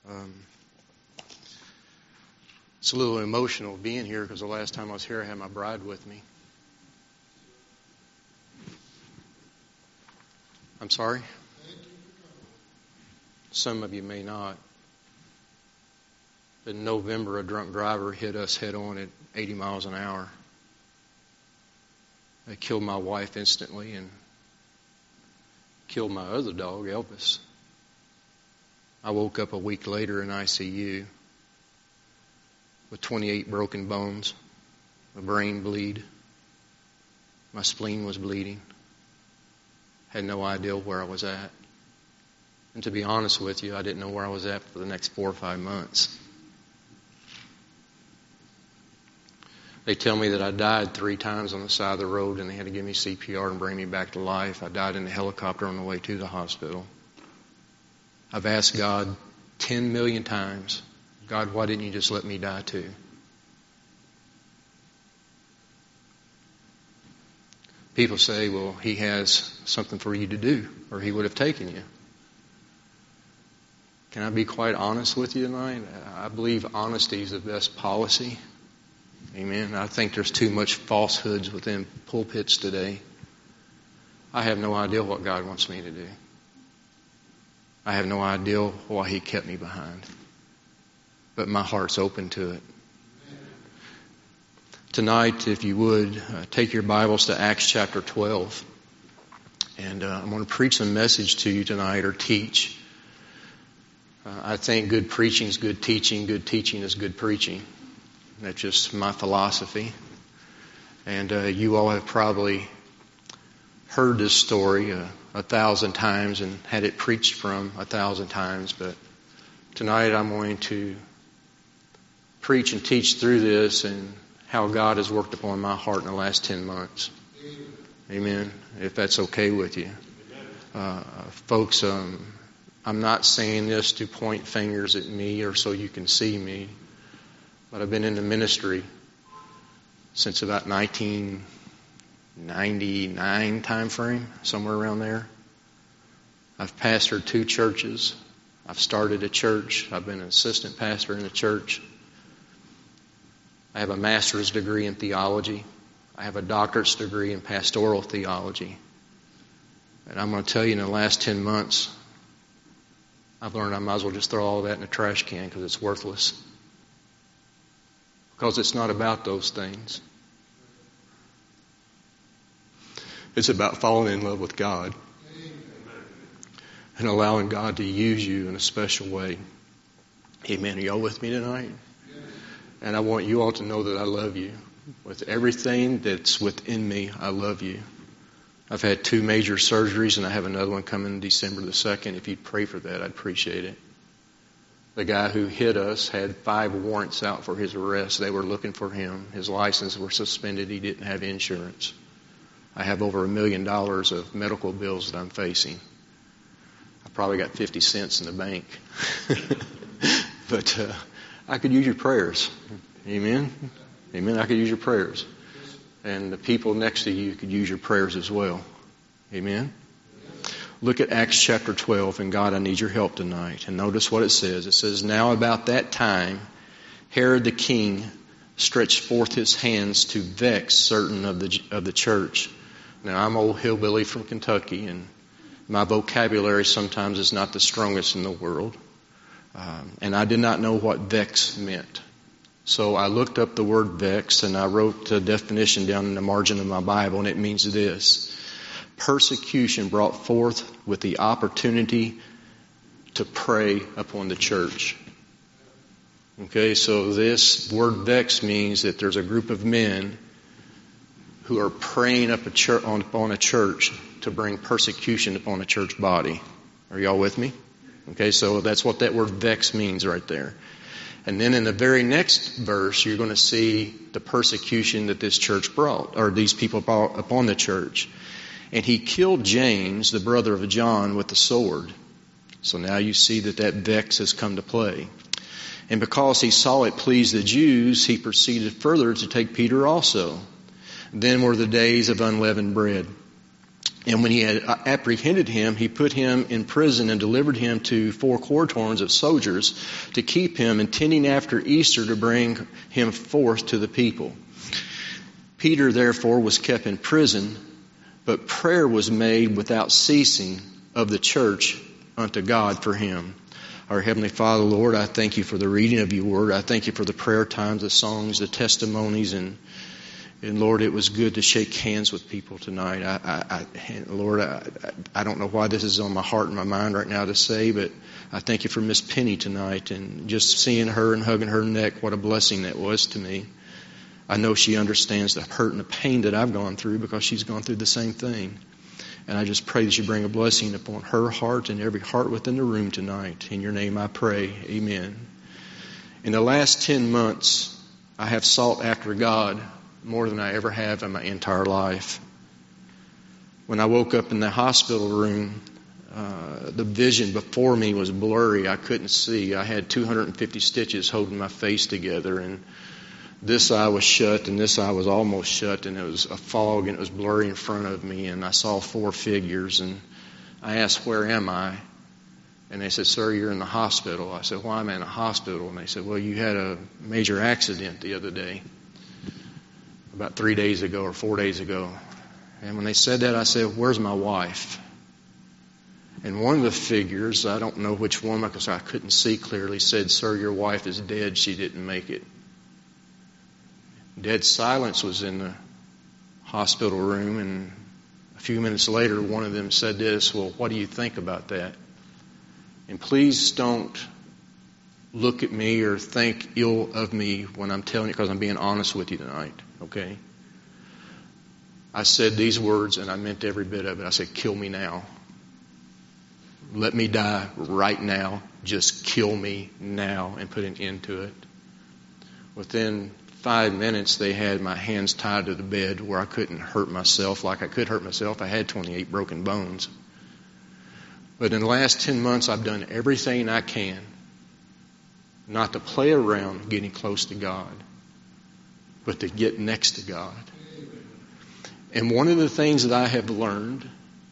It's a little emotional being here because the last time I was here I had my bride with me. I'm sorry? Some of you may not. But in November, a drunk driver hit us head on at 80 miles an hour. They killed my wife instantly and killed my other dog, Elvis. I woke up a week later in ICU with 28 broken bones, a brain bleed. My spleen was bleeding. Had no idea where I was at. And to be honest with you, I didn't know where I was at for the next 4 or 5 months. They tell me that I died 3 times on the side of the road and they had to give me CPR and bring me back to life. I died in a helicopter on the way to the hospital. I've asked God 10 million times, God, why didn't you just let me die too? People say, well, he has something for you to do, or he would have taken you. Can I be quite honest with you tonight? I believe honesty is the best policy. Amen. I think there's too much falsehoods within pulpits today. I have no idea what God wants me to do. I have no idea why he kept me behind. But my heart's open to it. Tonight, if you would, take your Bibles to Acts chapter 12. And I'm going to preach a message to you tonight, or teach. I think good preaching is good teaching is good preaching. That's just my philosophy. And you all have probably heard this story 1,000 times and had it preached from 1,000 times. But tonight I'm going to preach and teach through this and how God has worked upon my heart in the last 10 months. Amen. If that's okay with you. Folks, I'm not saying this to point fingers at me or so you can see me. But I've been in the ministry since about 1999 time frame, somewhere around there. I've pastored 2 churches. I've started a church. I've been an assistant pastor in a church. I have a master's degree in theology. I have a doctorate's degree in pastoral theology. And I'm going to tell you, in the last 10 months, I've learned I might as well just throw all that in a trash can because it's worthless. Because it's not about those things. It's about falling in love with God and allowing God to use you in a special way. Amen. Are y'all with me tonight? And I want you all to know that I love you. With everything that's within me, I love you. I've had 2 major surgeries and I have another one coming December the 2nd. If you'd pray for that, I'd appreciate it. The guy who hit us had 5 warrants out for his arrest. They were looking for him. His license was suspended. He didn't have insurance. I have over $1 million of medical bills that I'm facing. I probably got 50 cents in the bank. But I could use your prayers. Amen? Amen. I could use your prayers. And the people next to you could use your prayers as well. Amen? Look at Acts chapter 12, and God, I need your help tonight. And notice what it says. It says, now about that time, Herod the king stretched forth his hands to vex certain of the church. Now, I'm old hillbilly from Kentucky, and my vocabulary sometimes is not the strongest in the world. And I did not know what vex meant. So I looked up the word vex, and I wrote the definition down in the margin of my Bible, and it means this. Persecution brought forth with the opportunity to prey upon the church. Okay, so this word vex means that there's a group of men who are preying up upon a church to bring persecution upon a church body. Are y'all with me? Okay, so that's what that word vex means right there. And then in the very next verse, you're going to see the persecution that this church brought, or these people brought upon the church. And he killed James, the brother of John, with the sword. So now you see that vex has come to play. And because he saw it pleased the Jews, he proceeded further to take Peter also. Then were the days of unleavened bread. And when he had apprehended him, he put him in prison and delivered him to 4 quaternions of soldiers to keep him, intending after Easter to bring him forth to the people. Peter therefore was kept in prison, but prayer was made without ceasing of the church unto God for him. Our Heavenly Father, Lord, I thank you for the reading of your word. I thank you for the prayer times, the songs, the testimonies, and Lord, it was good to shake hands with people tonight. Lord, I don't know why this is on my heart and my mind right now to say, but I thank you for Miss Penny tonight, and just seeing her and hugging her neck, what a blessing that was to me. I know she understands the hurt and the pain that I've gone through because she's gone through the same thing. And I just pray that you bring a blessing upon her heart and every heart within the room tonight. In your name I pray. Amen. In the last 10 months, I have sought after God more than I ever have in my entire life. When I woke up in the hospital room, the vision before me was blurry. I couldn't see. I had 250 stitches holding my face together, and this eye was shut and this eye was almost shut, and it was a fog and it was blurry in front of me, and I saw 4 figures, and I asked, "Where am I?" And they said, "Sir, you're in the hospital." I said, "Why am I in a hospital?" And they said, "Well, you had a major accident the other day, about 3 days ago or 4 days ago." And when they said that, I said, "Where's my wife?" And one of the figures, I don't know which one because I couldn't see clearly, said, "Sir, your wife is dead. She didn't make it." Dead silence was in the hospital room, and a few minutes later, one of them said this, "Well, what do you think about that?" And please don't look at me or think ill of me when I'm telling you, because I'm being honest with you tonight, okay? I said these words, and I meant every bit of it. I said, "Kill me now. Let me die right now. Just kill me now," and put an end to it. Within 5 minutes, they had my hands tied to the bed where I couldn't hurt myself like I could hurt myself. I had 28 broken bones. But in the last 10 months, I've done everything I can not to play around getting close to God, but to get next to God. And one of the things that I have learned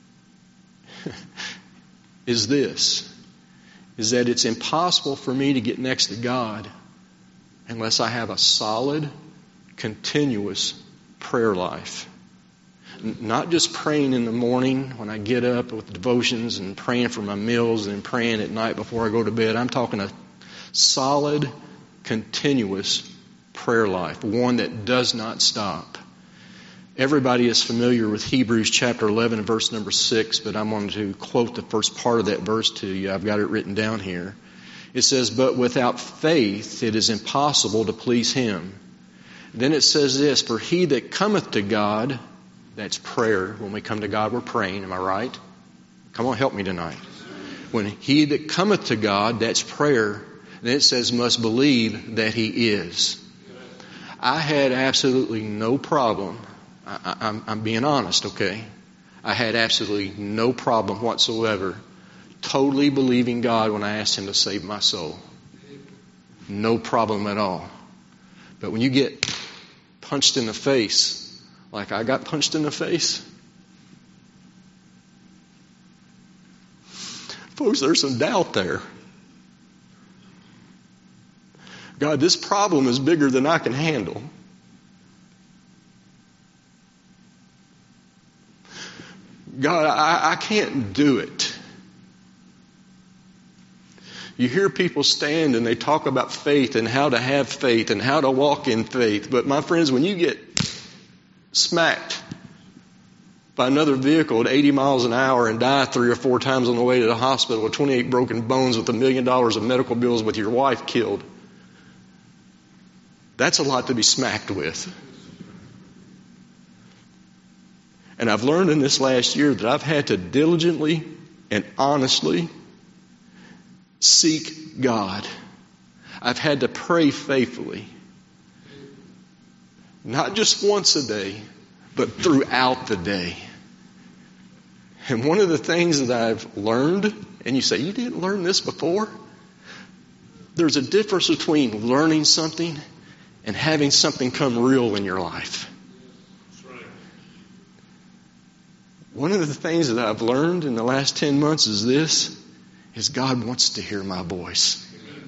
is this, is that it's impossible for me to get next to God unless I have a solid, continuous prayer life. Not just praying in the morning when I get up with devotions and praying for my meals and praying at night before I go to bed. I'm talking a solid, continuous prayer life, one that does not stop. Everybody is familiar with Hebrews chapter 11 verse number 6, but I'm going to quote the first part of that verse to you. I've got it written down here. It says, "But without faith it is impossible to please Him." Then it says this, "For he that cometh to God," that's prayer. When we come to God, we're praying. Am I right? Come on, help me tonight. When he that cometh to God, that's prayer. Then it says, "must believe that He is." I had absolutely no problem. I'm being honest, okay? I had absolutely no problem whatsoever totally believing God when I asked Him to save my soul. No problem at all. But when you get punched in the face, like I got punched in the face, folks, there's some doubt there. God, this problem is bigger than I can handle. God, I can't do it. You hear people stand and they talk about faith and how to have faith and how to walk in faith. But my friends, when you get smacked by another vehicle at 80 miles an hour and die 3 or 4 times on the way to the hospital with 28 broken bones with $1 million of medical bills with your wife killed, that's a lot to be smacked with. And I've learned in this last year that I've had to diligently and honestly seek God. I've had to pray faithfully. Not just once a day, but throughout the day. And one of the things that I've learned, and you say, "You didn't learn this before?" There's a difference between learning something and having something come real in your life. One of the things that I've learned in the last 10 months is God wants to hear my voice.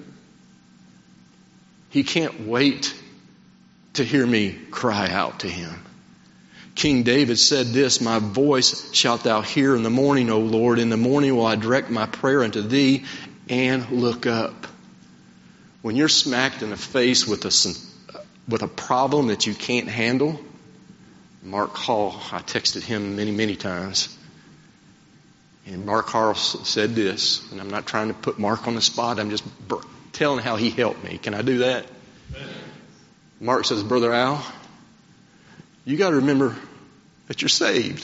He can't wait to hear me cry out to Him. King David said this, "My voice shalt thou hear in the morning, O Lord. In the morning will I direct my prayer unto thee and look up." When you're smacked in the face with a problem that you can't handle, Mark Hall, I texted him many, many times. And Mark Hall said this, and I'm not trying to put Mark on the spot, I'm just telling how he helped me. Can I do that? Mark says, "Brother Al, you got to remember that you're saved.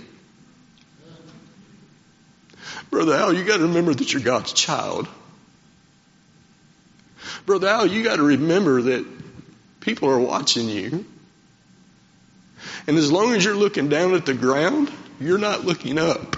Brother Al, you got to remember that you're God's child. Brother Al, you got to remember that people are watching you. And as long as you're looking down at the ground, you're not looking up.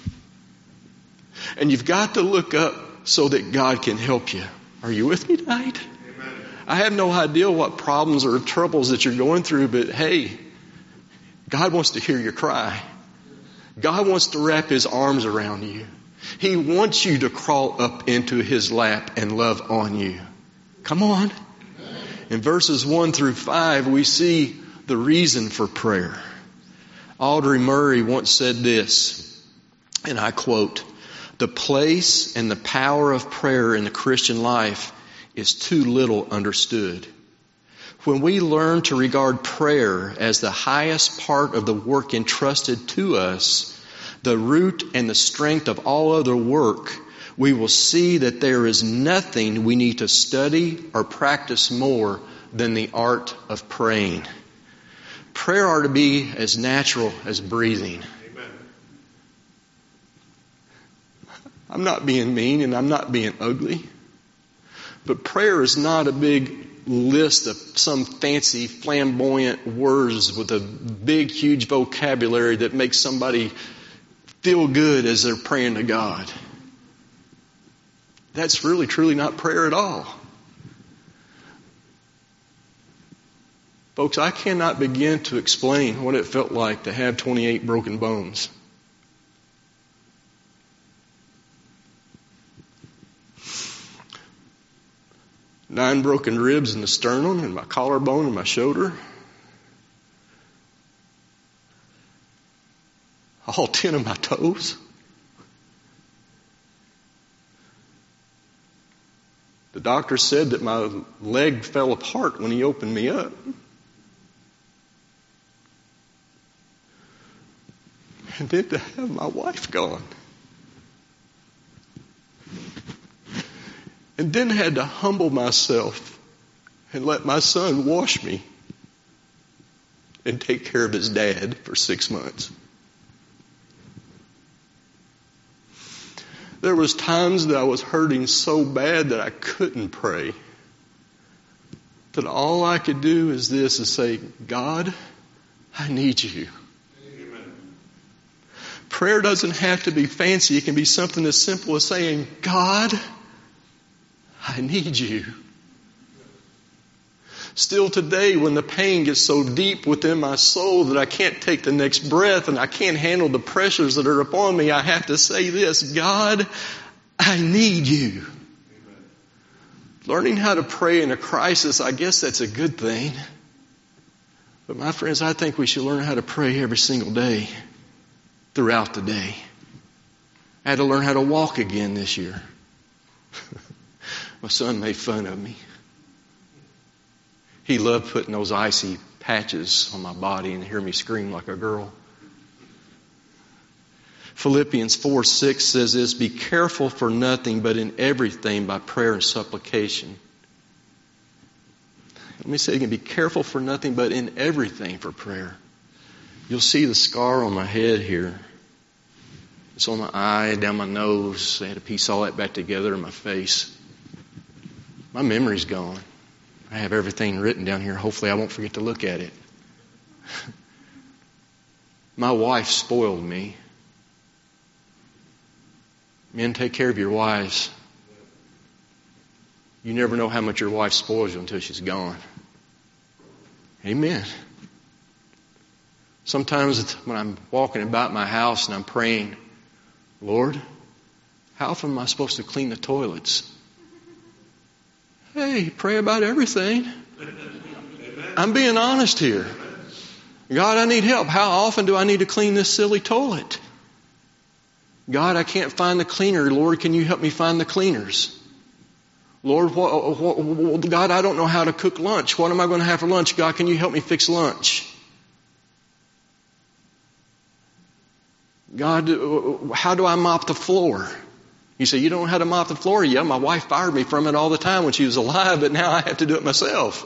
And you've got to look up so that God can help you." Are you with me tonight? Amen. I have no idea what problems or troubles that you're going through, but hey, God wants to hear your cry. God wants to wrap His arms around you. He wants you to crawl up into His lap and love on you. Come on. In verses 1 through 5, we see the reason for prayer. Audrey Murray once said this, and I quote, "The place and the power of prayer in the Christian life is too little understood. When we learn to regard prayer as the highest part of the work entrusted to us, the root and the strength of all other work, we will see that there is nothing we need to study or practice more than the art of praying." Prayer ought to be as natural as breathing. Amen. I'm not being mean and I'm not being ugly, but prayer is not a big list of some fancy flamboyant words with a big huge vocabulary that makes somebody feel good as they're praying to God. That's really truly not prayer at all. Folks, I cannot begin to explain what it felt like to have 28 broken bones. Nine broken ribs in the sternum and my collarbone and my shoulder. All 10 of my toes. The doctor said that my leg fell apart when he opened me up. And then to have my wife gone. And then had to humble myself and let my son wash me and take care of his dad for 6 months. There was times that I was hurting so bad that I couldn't pray. That all I could do is say, "God, I need you." Prayer doesn't have to be fancy. It can be something as simple as saying, "God, I need you." Still today, when the pain gets so deep within my soul that I can't take the next breath and I can't handle the pressures that are upon me, I have to say this, "God, I need you." Amen. Learning how to pray in a crisis, I guess that's a good thing. But my friends, I think we should learn how to pray every single day. Throughout the day. I had to learn how to walk again this year. My son made fun of me. He loved putting those icy patches on my body and hear me scream like a girl. Philippians 4:6 says this, "Be careful for nothing, but in everything by prayer and supplication." Let me say again, be careful for nothing, but in everything for prayer. You'll see the scar on my head here. It's on my eye, down my nose. They had to piece all that back together in my face. My memory's gone. I have everything written down here. Hopefully I won't forget to look at it. My wife spoiled me. Men, take care of your wives. You never know how much your wife spoils you until she's gone. Amen. Sometimes when I'm walking about my house and I'm praying, Lord, how often am I supposed to clean the toilets? Hey, pray about everything. I'm being honest here. God, I need help. How often do I need to clean this silly toilet? God, I can't find the cleaner. Lord, can you help me find the cleaners? Lord, God, I don't know how to cook lunch. What am I going to have for lunch? God, can you help me fix lunch? God, how do I mop the floor? You say, you don't know how to mop the floor? Yeah, my wife fired me from it all the time when she was alive, but now I have to do it myself.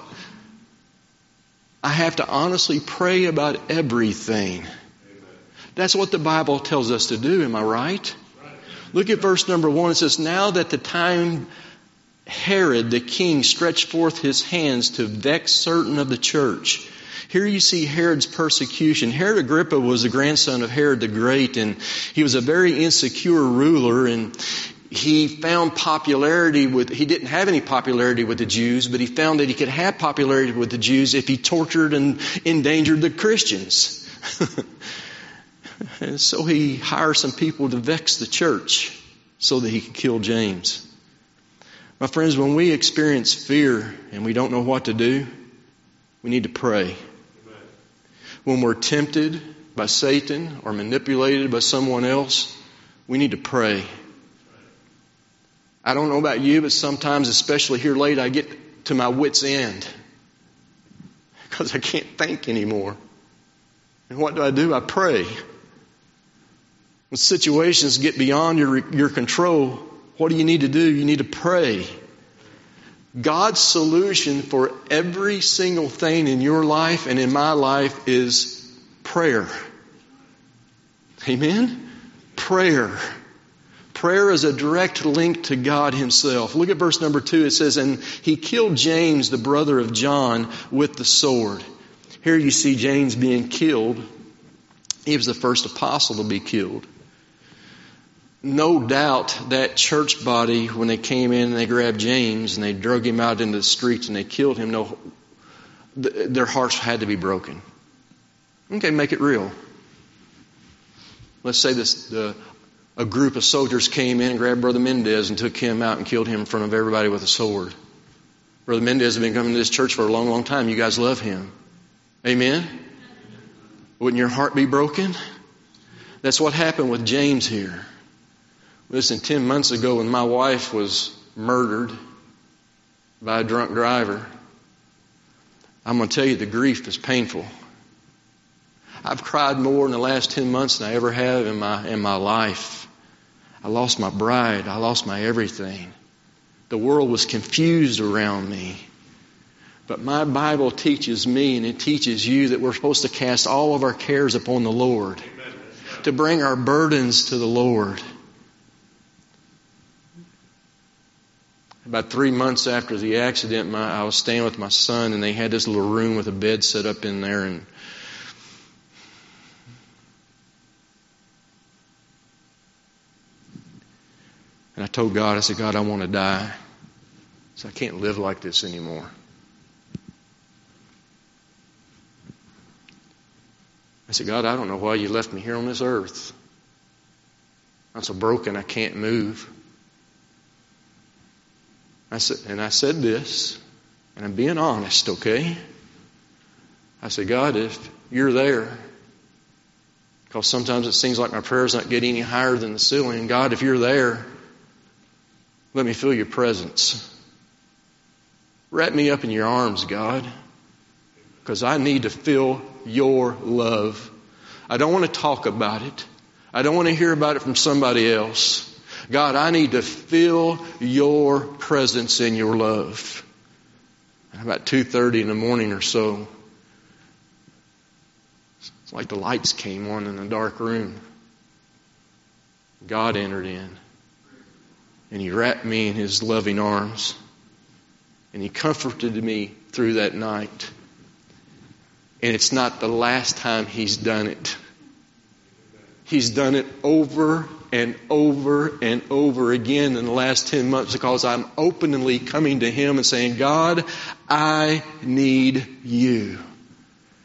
I have to honestly pray about everything. That's what the Bible tells us to do, am I right? Look at verse number 1. It says, now that the time Herod the king stretched forth his hands to vex certain of the church. Here you see Herod's persecution. Herod Agrippa was the grandson of Herod the Great, and he was a very insecure ruler, and he found popularity he didn't have any popularity with the Jews, but he found that he could have popularity with the Jews if he tortured and endangered the Christians. And so he hired some people to vex the church so that he could kill James. My friends, when we experience fear and we don't know what to do, we need to pray. When we're tempted by Satan or manipulated by someone else, we need to pray. I don't know about you, but sometimes, especially here late, I get to my wit's end because I can't think anymore. And what do? I pray. When situations get beyond your control, what do you need to do? You need to pray. God's solution for every single thing in your life and in my life is prayer. Amen? Prayer. Prayer is a direct link to God Himself. Look at verse number 2. It says, and he killed James, the brother of John, with the sword. Here you see James being killed. He was the first apostle to be killed. No doubt that church body, when they came in and they grabbed James and they drug him out into the streets and they killed him, their hearts had to be broken. Okay, make it real. Let's say a group of soldiers came in and grabbed Brother Mendez and took him out and killed him in front of everybody with a sword. Brother Mendez has been coming to this church for a long, long time. You guys love him. Amen? Wouldn't your heart be broken? That's what happened with James here. Listen, 10 months ago when my wife was murdered by a drunk driver, I'm going to tell you the grief is painful. I've cried more in the last 10 months than I ever have in my life. I lost my bride. I lost my everything. The world was confused around me. But my Bible teaches me and it teaches you that we're supposed to cast all of our cares upon the Lord. To bring our burdens to the Lord. About 3 months after the accident, I was staying with my son, and they had this little room with a bed set up in there. And I told God, I said, God, I want to die. So I can't live like this anymore. I said, God, I don't know why you left me here on this earth. I'm so broken I can't move. I said this, and I'm being honest, okay? I said, God, if you're there, because sometimes it seems like my prayers not getting any higher than the ceiling. God, if you're there, let me feel your presence. Wrap me up in your arms, God, because I need to feel your love. I don't want to talk about it. I don't want to hear about it from somebody else. God, I need to feel your presence and your love. And about 2:30 in the morning or so, it's like the lights came on in the dark room. God entered in. And He wrapped me in His loving arms. And He comforted me through that night. And it's not the last time He's done it. He's done it over and over and over again in the last 10 months because I'm openly coming to Him and saying, God, I need you.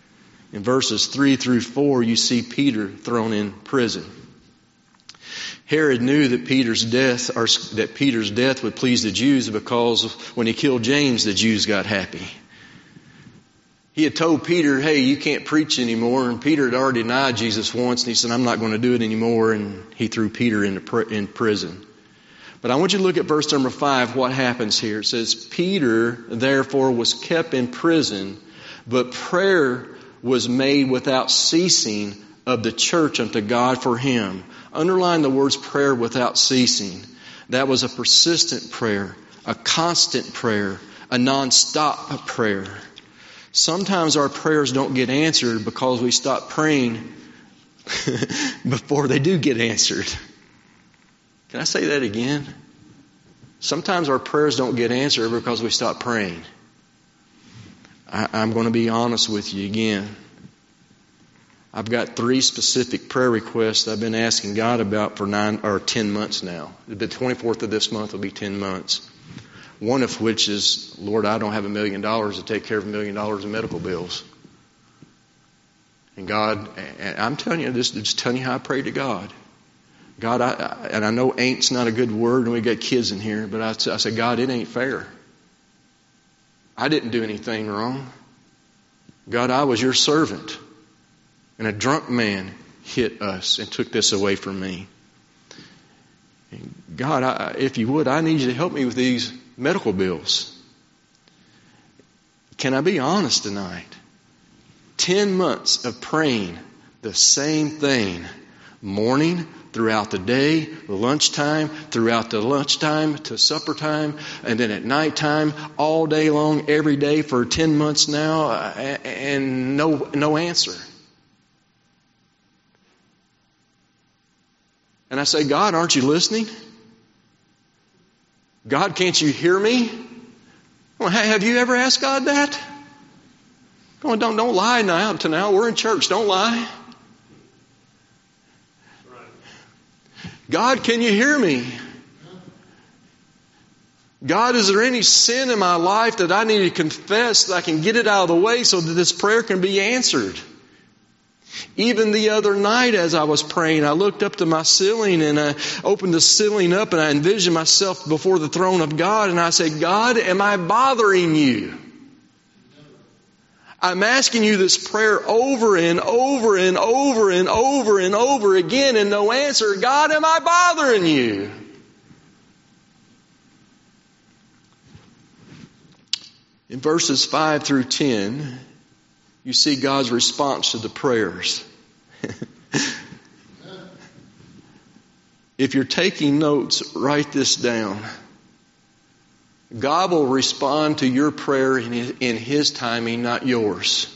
In verses 3 through 4, you see Peter thrown in prison. Herod knew that Peter's death would please the Jews, because when he killed James, the Jews got happy. He had told Peter, hey, you can't preach anymore. And Peter had already denied Jesus once. And he said, I'm not going to do it anymore. And he threw Peter in prison. But I want you to look at verse number 5, what happens here. It says, Peter, therefore, was kept in prison, but prayer was made without ceasing of the church unto God for him. Underline the words prayer without ceasing. That was a persistent prayer, a constant prayer, a non-stop prayer. Sometimes our prayers don't get answered because we stop praying before they do get answered. Can I say that again? Sometimes our prayers don't get answered because we stop praying. I'm going to be honest with you again. I've got 3 specific prayer requests I've been asking God about for 10 months now. The 24th of this month will be 10 months. One of which is, Lord, I don't have $1 million to take care of $1 million in medical bills. And God, I'm telling you, just telling you how I pray to God. God, I know ain't's not a good word, and we got kids in here, but I said, God, it ain't fair. I didn't do anything wrong. God, I was your servant. And a drunk man hit us and took this away from me. And God, if you would, I need you to help me with these medical bills. Can I be honest tonight? 10 months of praying the same thing. Morning, throughout the day, lunchtime, throughout the lunchtime to supper time, and then at nighttime, all day long, every day for 10 months now, and no answer. And I say, God, aren't you listening? God, can't you hear me? Well, have you ever asked God that? Come on, don't lie now. To now, we're in church. Don't lie. God, can you hear me? God, is there any sin in my life that I need to confess that I can get it out of the way so that this prayer can be answered? Even the other night as I was praying, I looked up to my ceiling and I opened the ceiling up and I envisioned myself before the throne of God, and I said, God, am I bothering you? I'm asking you this prayer over and over and over and over and over again and no answer. God, am I bothering you? In verses 5 through 10, you see God's response to the prayers. If you're taking notes, write this down. God will respond to your prayer in His timing, not yours.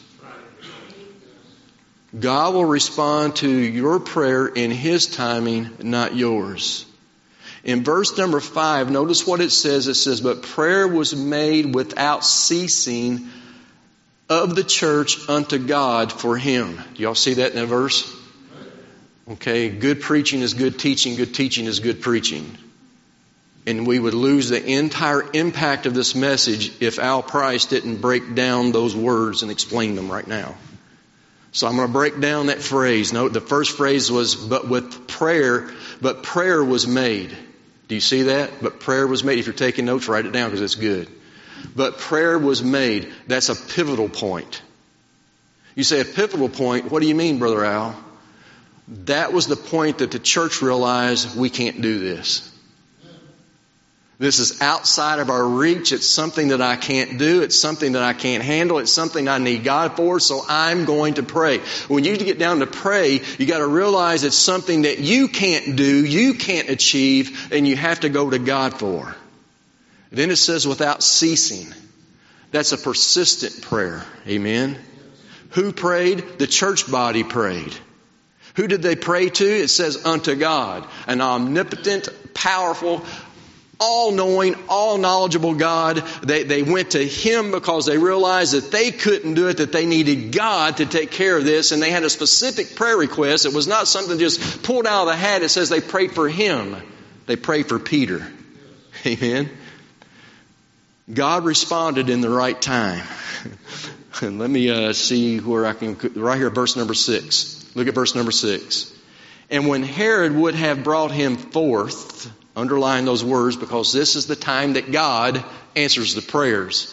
God will respond to your prayer in His timing, not yours. In verse number 5, notice what it says. It says, but prayer was made without ceasing of the church unto God for him. Do y'all see that in the verse? Okay, good preaching is good teaching. Good teaching is good preaching. And we would lose the entire impact of this message if Al Price didn't break down those words and explain them right now. So I'm going to break down that phrase. Note the first phrase was, but prayer was made. Do you see that? But prayer was made. If you're taking notes, write it down because it's good. But prayer was made. That's a pivotal point. You say a pivotal point, what do you mean, Brother Al? That was the point that the church realized we can't do this. This is outside of our reach. It's something that I can't do. It's something that I can't handle. It's something I need God for, so I'm going to pray. When you get down to pray, you got to realize it's something that you can't do, you can't achieve, and you have to go to God for. Then it says without ceasing. That's a persistent prayer. Amen. Who prayed? The church body prayed. Who did they pray to? It says unto God, an omnipotent, powerful, all-knowing, all-knowledgeable God. They went to Him because they realized that they couldn't do it, that they needed God to take care of this, and they had a specific prayer request. It was not something just pulled out of the hat. It says they prayed for Him. They prayed for Peter. Amen. God responded in the right time. Let me see where I can, right here, verse number 6. Look at verse number 6. And when Herod would have brought him forth, underline those words because this is the time that God answers the prayers.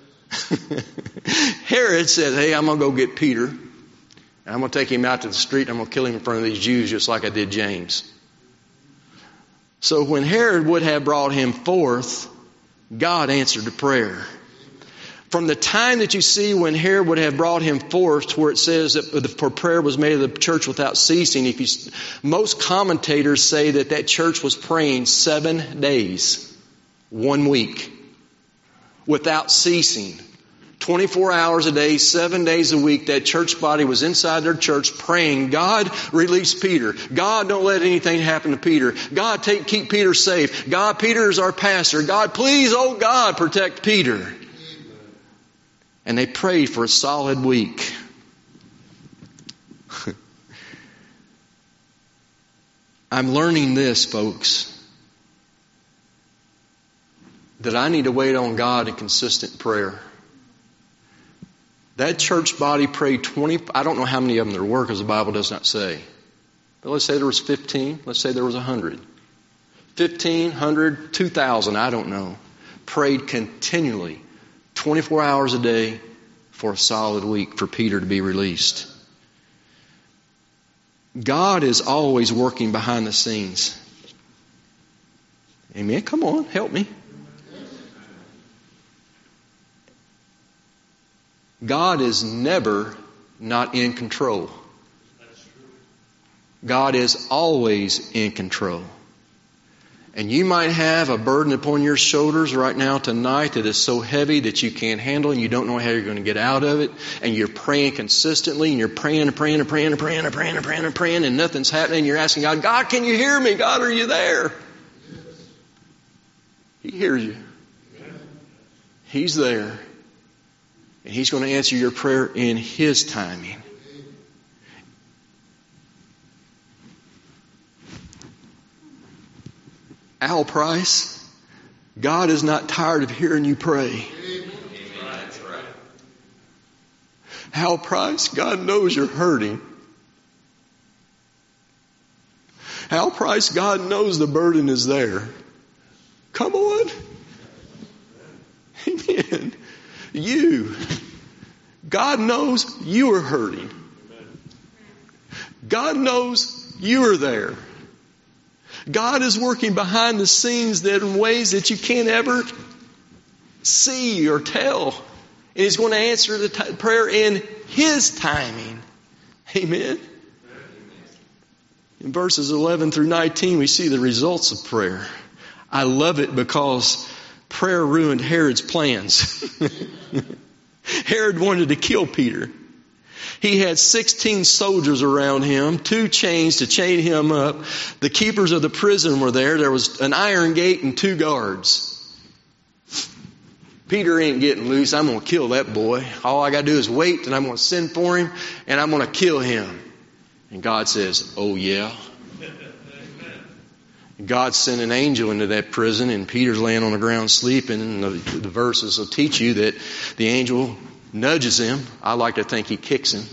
Herod said, hey, I'm going to go get Peter. And I'm going to take him out to the street and I'm going to kill him in front of these Jews just like I did James. So when Herod would have brought him forth, God answered the prayer. From the time that you see when Herod would have brought him forth to where it says that for prayer was made of the church without ceasing, most commentators say that church was praying 7 days, 1 week, without ceasing. 24 hours a day, 7 days a week, that church body was inside their church praying, God, release Peter. God, don't let anything happen to Peter. God, keep Peter safe. God, Peter is our pastor. God, please, oh God, protect Peter. And they prayed for a solid week. I'm learning this, folks, that I need to wait on God in consistent prayer. That church body prayed 20, I don't know how many of them there were because the Bible does not say. But let's say there was 15. Let's say there was 100. 1,500, 2,000, I don't know. Prayed continually, 24 hours a day for a solid week for Peter to be released. God is always working behind the scenes. Amen. Come on, help me. God is never not in control. God is always in control. And you might have a burden upon your shoulders right now tonight that is so heavy that you can't handle and you don't know how you're going to get out of it. And you're praying consistently and you're praying and praying and praying and praying and praying and praying and praying and nothing's happening. You're asking God, God, can you hear me? God, are you there? He hears you. He's there. And He's going to answer your prayer in His timing. Al Price, God is not tired of hearing you pray. Al Price, God knows you're hurting. Al Price, God knows the burden is there. Come on. Amen. God knows you are hurting. God knows you are there. God is working behind the scenes in ways that you can't ever see or tell. And He's going to answer the prayer in His timing. Amen. In verses 11 through 19, we see the results of prayer. I love it because prayer ruined Herod's plans. Herod wanted to kill Peter. He had 16 soldiers around him, 2 chains to chain him up. The keepers of the prison were there. There was an iron gate and 2 guards. Peter ain't getting loose. I'm going to kill that boy. All I got to do is wait and I'm going to send for him and I'm going to kill him. And God says, oh yeah. God sent an angel into that prison and Peter's laying on the ground sleeping, and the verses will teach you that the angel nudges him. I like to think he kicks him.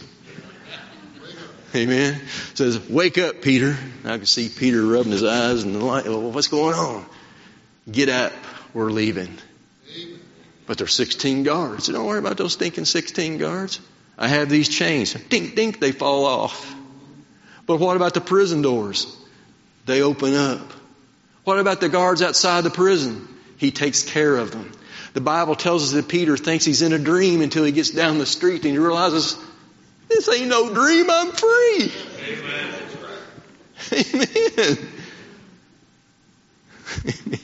Amen. Says, wake up, Peter. I can see Peter rubbing his eyes and the light. Well, what's going on? Get up. We're leaving. But there's 16 guards. So don't worry about those stinking 16 guards. I have these chains. Dink, dink, they fall off. But what about the prison doors? They open up. What about the guards outside the prison? He takes care of them. The Bible tells us that Peter thinks he's in a dream until he gets down the street and he realizes, this ain't no dream, I'm free. Amen. Amen. Amen.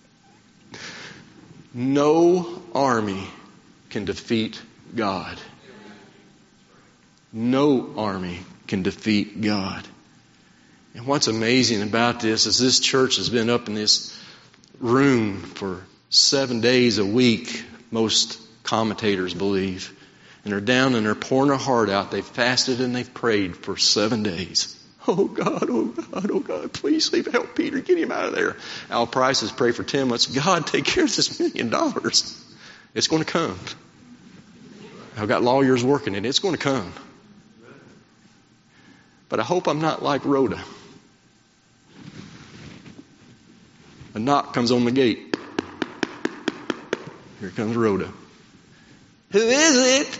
No army can defeat God. No army can defeat God. And what's amazing about this is this church has been up in this room for 7 days a week, most commentators believe. And they're down and they're pouring their heart out. They've fasted and they've prayed for 7 days. Oh God, oh God, oh God, please leave, help Peter, get him out of there. Al Price has prayed for 10 months. God, take care of this $1 million. It's going to come. I've got lawyers working it. It's going to come. But I hope I'm not like Rhoda. A knock comes on the gate. Here comes Rhoda. Who is it?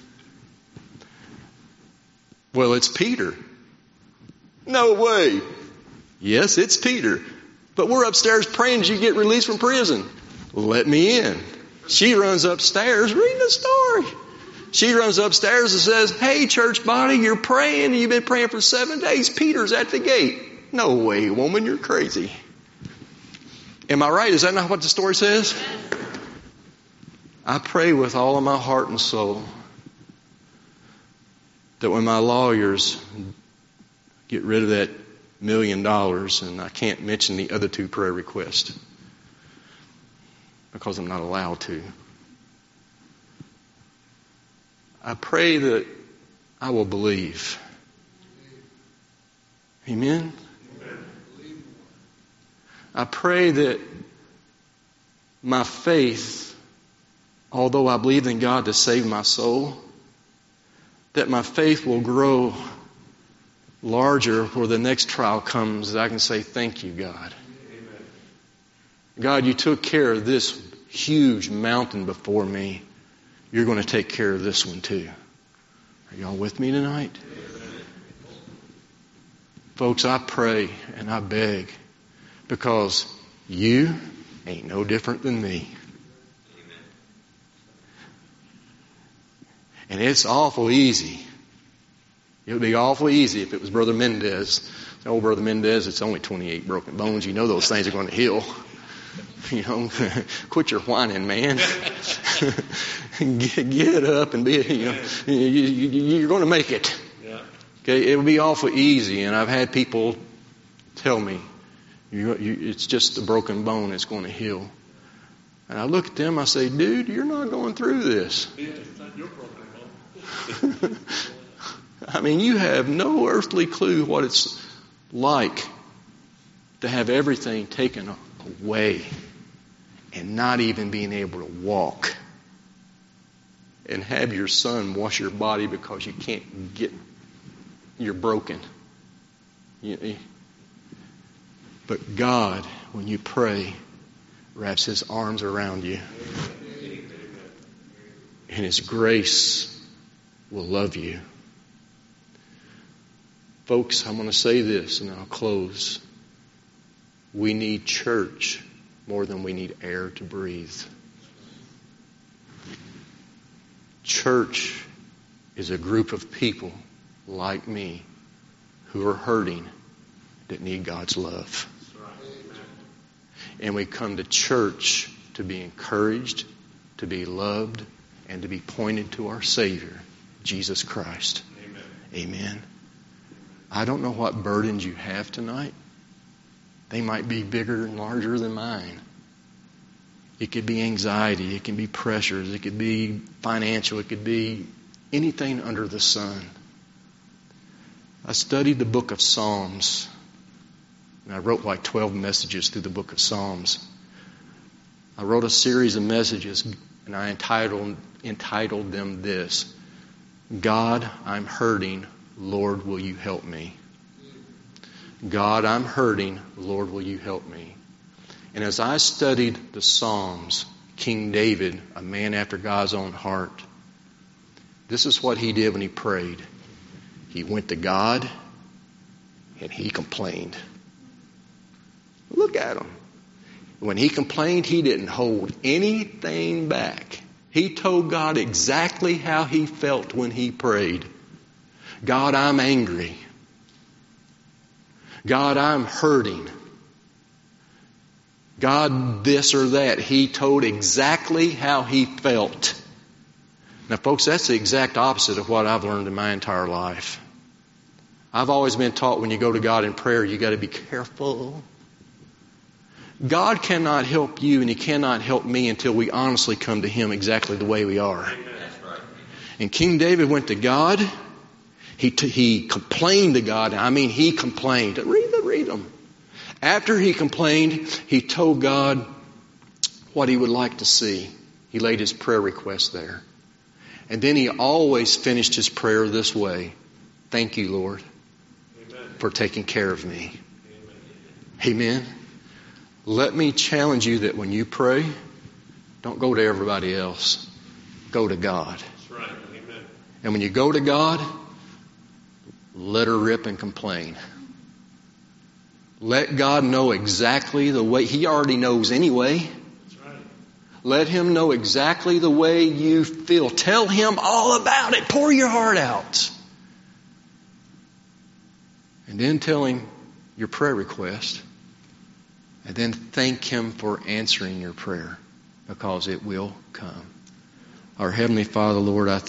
Well, it's Peter. No way. Yes, it's Peter. But we're upstairs praying as you get released from prison. Let me in. She runs upstairs reading a story. She runs upstairs and says, hey, church body, you're praying. You've been praying for 7 days. Peter's at the gate. No way, woman, you're crazy. Am I right? Is that not what the story says? I pray with all of my heart and soul that when my lawyers get rid of that $1 million, and I can't mention the other 2 prayer requests because I'm not allowed to, I pray that I will believe. Amen? I pray that my faith, although I believe in God to save my soul, that my faith will grow larger where the next trial comes, that I can say, thank you, God. Amen. God, you took care of this huge mountain before me. You're going to take care of this one too. Are y'all with me tonight? Amen. Folks, I pray and I beg because you ain't no different than me. Amen. And it's awful easy. It would be awful easy if it was Brother Mendez. Oh, Brother Mendez, it's only 28 broken bones. You know those things are going to heal. You know, quit your whining, man. Get up and be, you're going to make it. Okay, it would be awful easy. And I've had people tell me, it's just a broken bone. It's going to heal. And I look at them, I say, dude, you're not going through this. It's not your broken bone. I mean, you have no earthly clue what it's like to have everything taken away and not even being able to walk, and have your son wash your body because you can't get, you're broken. But God, when you pray, wraps His arms around you, and His grace will love you. Folks, I'm going to say this and I'll close. We need church more than we need air to breathe. Church is a group of people like me who are hurting that need God's love. And we come to church to be encouraged, to be loved, and to be pointed to our Savior, Jesus Christ. Amen. Amen. I don't know what burdens you have tonight. They might be bigger and larger than mine. It could be anxiety. It can be pressures. It could be financial. It could be anything under the sun. I studied the book of Psalms. And I wrote like 12 messages through the book of Psalms. I wrote a series of messages and I entitled them this: God, I'm hurting. Lord, will you help me? God, I'm hurting. Lord, will you help me? And as I studied the Psalms, King David, a man after God's own heart, this is what he did when he prayed. He went to God and he complained. Look at him. When he complained, he didn't hold anything back. He told God exactly how he felt when he prayed. God, I'm angry. God, I'm hurting. God, this or that. He told exactly how he felt. Now, folks, that's the exact opposite of what I've learned in my entire life. I've always been taught when you go to God in prayer, you got to be careful. God cannot help you and He cannot help me until we honestly come to Him exactly the way we are. And King David went to God. He complained to God. I mean, he complained. Read them. After he complained, he told God what he would like to see. He laid his prayer request there. And then he always finished his prayer this way. Thank you, Lord, for taking care of me. Amen. Let me challenge you that when you pray, don't go to everybody else. Go to God. That's right. Amen. And when you go to God, let her rip and complain. Let God know exactly the way. He already knows anyway. That's right. Let Him know exactly the way you feel. Tell Him all about it. Pour your heart out. And then tell Him your prayer request. And then thank Him for answering your prayer, because it will come. Our Heavenly Father, Lord, I